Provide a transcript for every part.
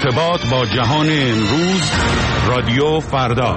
ارتباط با جهان امروز، رادیو فردا.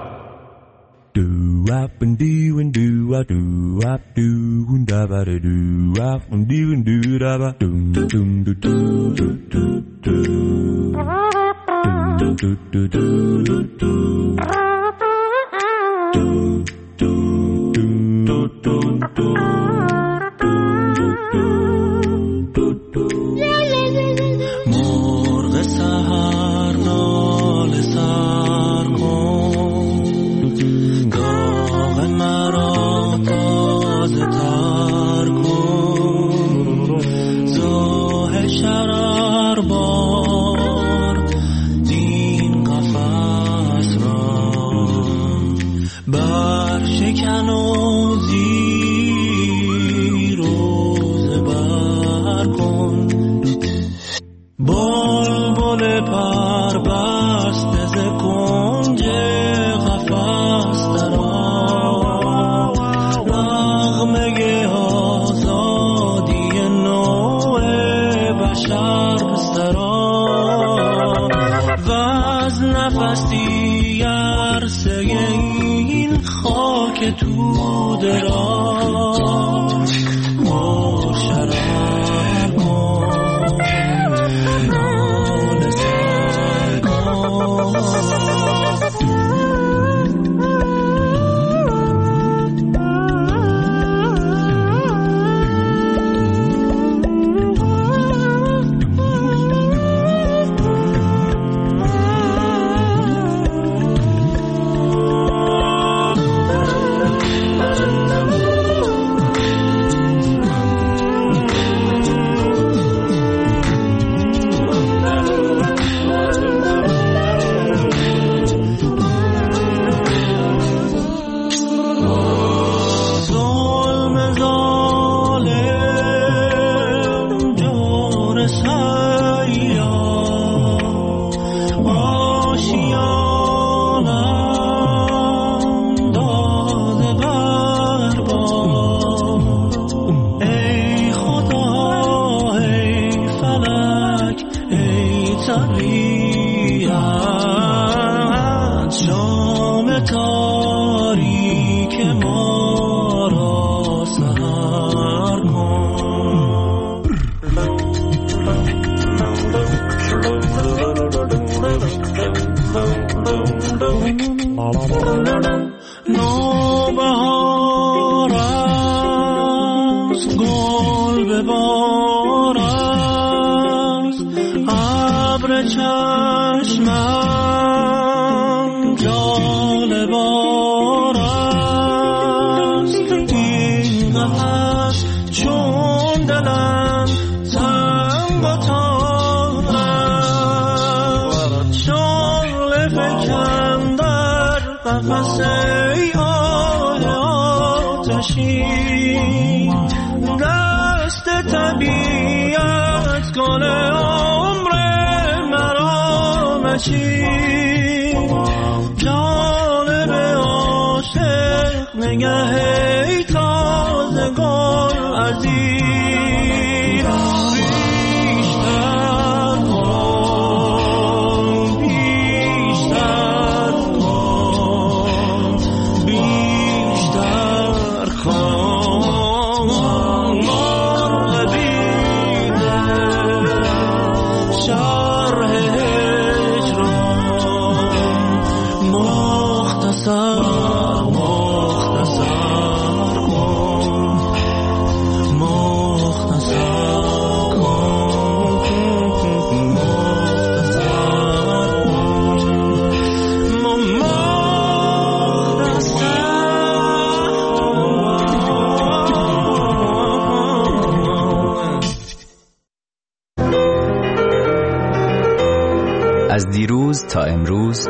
از دیروز تا امروز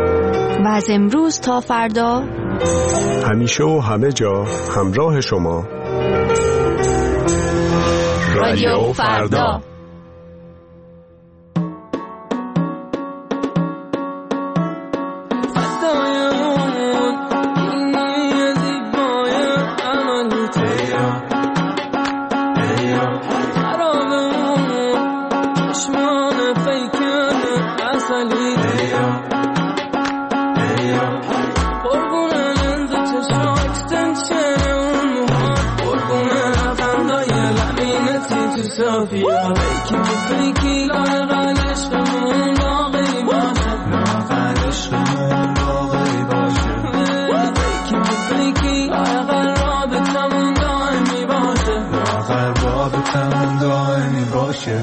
و از امروز تا فردا، همیشه و همه جا همراه شما، رادیو فردا. خرابمون چشمان فیکنه صافیا فیکی لاغل عشقمون باقی باشه لاغل عشقمون باقی باشه فیکی لاغل رابطمون دائمی باشه لاغل رابطمون دائمی باشه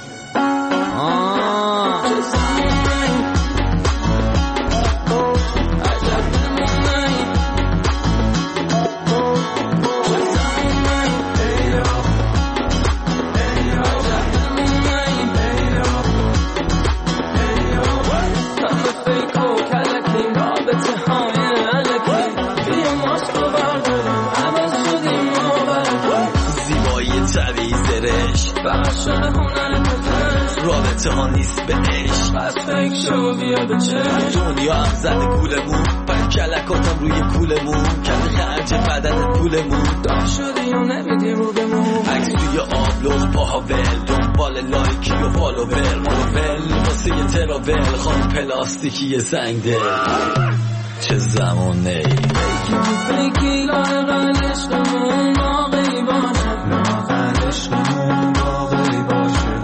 رابطه ها نیست به عشق بس فکر شو بیا به چشم دنیا هم زده گولمون پر کلکاتم روی کولمون کمی خرج بدنت پولمون دار شدی و نمیدی رو بمون عکس توی آبلوز پاها ول دنبال لایکی و فالوور مروول واسه یه تراول خانم پلاستیکی سنگ دل چه زمونه فیکی لاغل عشقمون باقی باشه لاغل عشقمون باقی باشه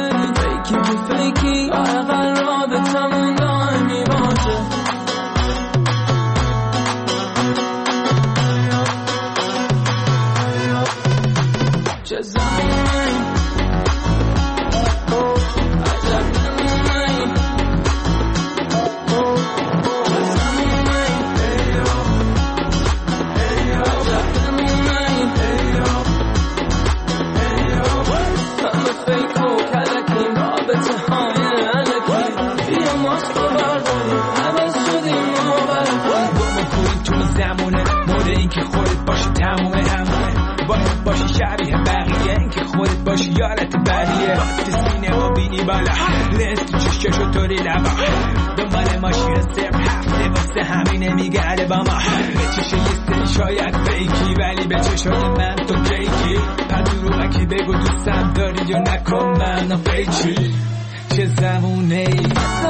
فیکی لاغل رابطمون دائمی باشه چه زمونه که خودت باشی تموم همونه باید باشی شبیه بقیه این که خودت باشی یارت بقیه وقتی سینه و بینی بالا لنز تو چشکشو طوری لبا دنبال ماشین سرم هفته واسه همینه میگرده با ما به چشه یه سری شاید فیکی ولی به چشای من تو کیکی پس دروغکی بگو دوستم داری یا نکن من فیکی چه زمونه ای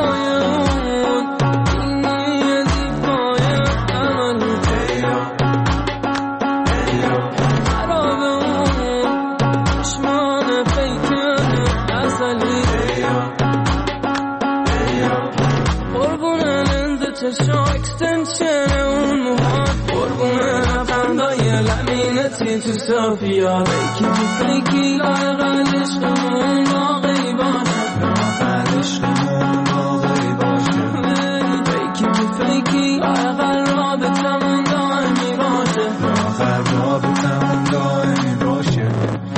اکستنشن اون موهات قربونه فندای لمینتی تو صافیا فیکی لاغل عشقمون باقی باشه لاغل عشقمون باقی باشه فیکی لاغل رابطمون دائمی باشه لاغل رابطمون دائمی باشه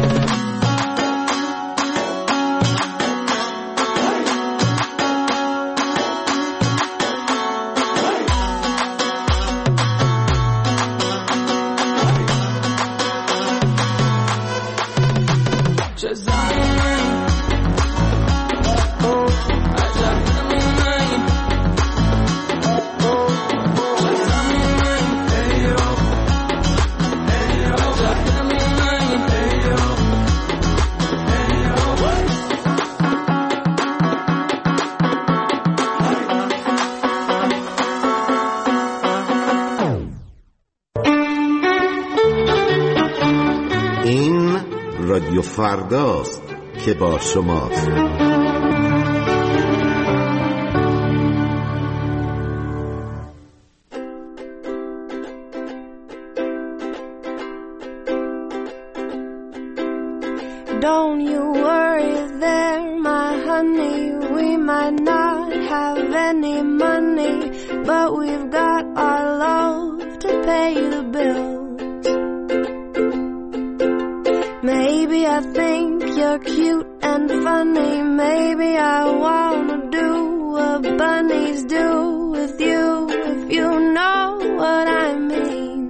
رادیو فرداست که با شماست. Don't you worry there, my honey. We might not have any money, but we've got our love to pay the bills. Maybe I think you're cute and funny. Maybe I wanna do what bunnies do with you, if you know what I mean.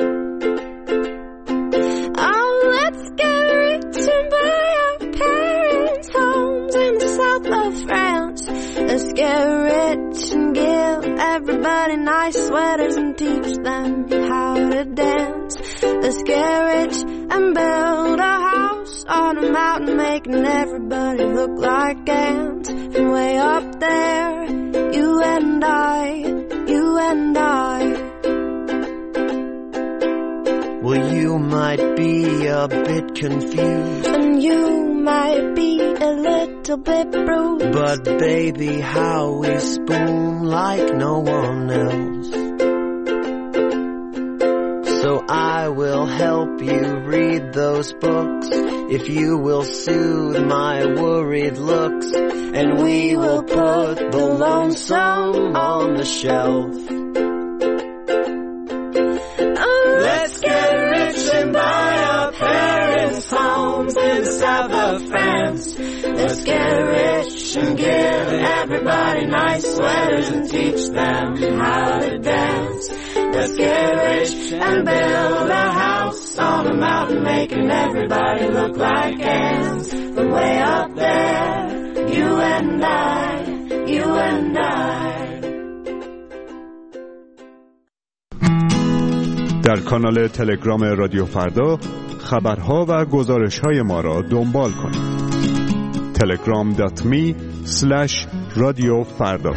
Oh, let's get rich and buy our parents' homes in the south of France. Let's get rich and give everybody nice sweaters and teach them how to dance. Let's get rich and build a house on a mountain, making everybody look like ants. From way up there, you and I, you and I. Well, you might be a bit confused, and you might be a little bit bruised. But baby, how we spoon like no one else. So I will help you read those books if you will soothe my worried looks, and we will put the lonesome on the shelf. Let's get rich and buy our parents' homes in the south of France. Let's get rich and give everybody nice sweaters and teach them how to dance. Let's get rich and build a house on a mountain, making everybody look like ants. From way up there, you and I, you and I. در کانال تلگرام رادیو فردا خبرها و گزارش‌های ما را دنبال کنید. telegram.me/رادیوفردا.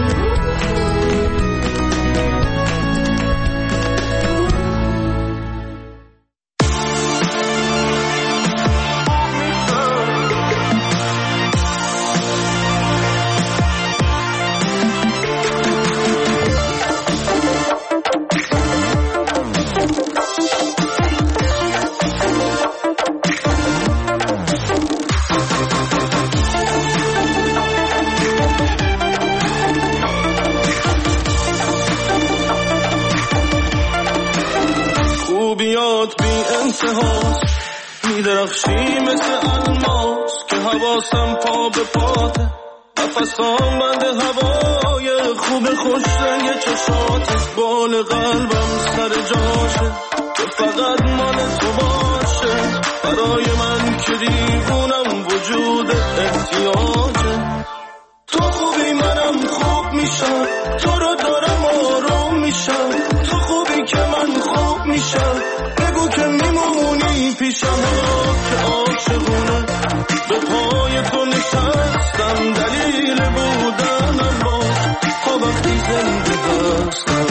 میدرخشی مثل الماس که حواسم پا به پاته، نفسام بند هوای خوب خوش رنگ چشات، بال قلبم سر جاشه که فقط مال تو باشه، برای من که دیوونم وجود احتیاجه. تو خوبی منم خوب میشم، تو رو دارم آروم میشم، تو خوبی که من خوب میشم، بگو که میمونی پیشم که عاشقونه به پای تو نشستم، دلیل بودنم باش تا وقتی زنده هستم.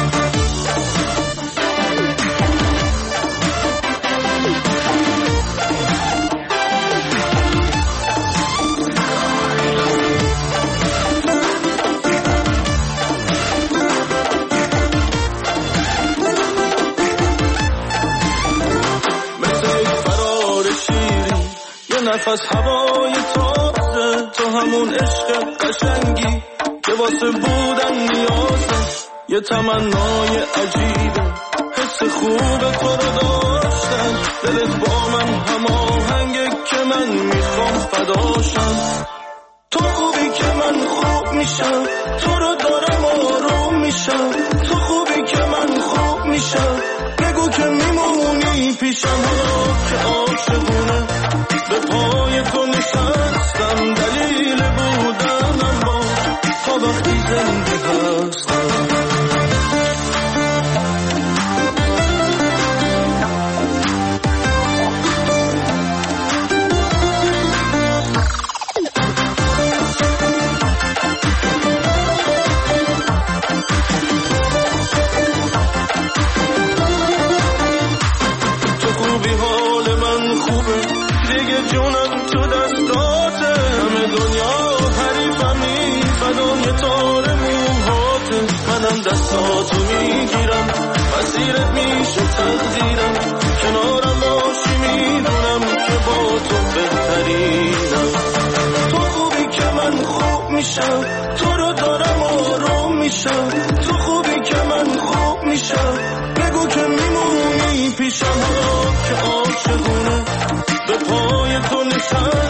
نفس هوای تازه، تو همون عشق قشنگی که واسه بودن نیازه، یه تمنای عجیبه حس خوب تو رو داشتن، دلت با من هماهنگه که من میخوام فداشم. تو خوبی که من خوب میشم، تو رو دارم آروم میشم، تو خوبی که من خوب میشم، بگو که میمونی پیشم که عاشقونه به پای تو نشستم، دلیل بودنم باش تا وقتی زنده هستم. تو خوبی حال من خوبه، دیگه جونم تو دستاته، همه دنیا حریفمی فدای تار موهاته، منم دستاتو میگیرم مسیرت میشه تقدیرم، کنارم باشی میدونم که با تو بهترینم. تو خوبی که من خوب میشم، تو رو دارم آروم میشم، تو خوبی که من خوب میشم، بگو که میمونی پیشم که عاشقونه به پای تو نشستم،